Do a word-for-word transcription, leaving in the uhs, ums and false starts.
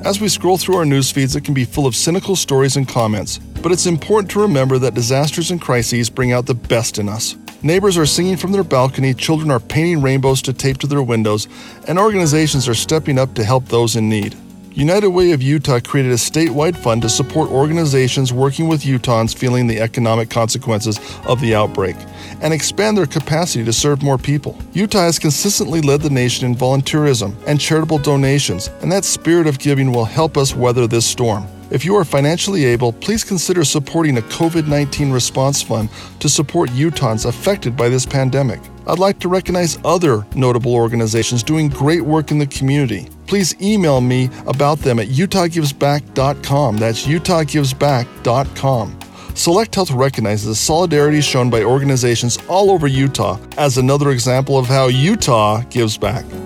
As we scroll through our news feeds, it can be full of cynical stories and comments, but it's important to remember that disasters and crises bring out the best in us. Neighbors are singing from their balcony, children are painting rainbows to tape to their windows, and organizations are stepping up to help those in need. United Way of Utah created a statewide fund to support organizations working with Utahns feeling the economic consequences of the outbreak and expand their capacity to serve more people. Utah has consistently led the nation in volunteerism and charitable donations, and that spirit of giving will help us weather this storm. If you are financially able, please consider supporting a covid nineteen response fund to support Utahns affected by this pandemic. I'd like to recognize other notable organizations doing great work in the community. Please email me about them at utah gives back dot com. That's utah gives back dot com. Select Health recognizes the solidarity shown by organizations all over Utah as another example of how Utah gives back.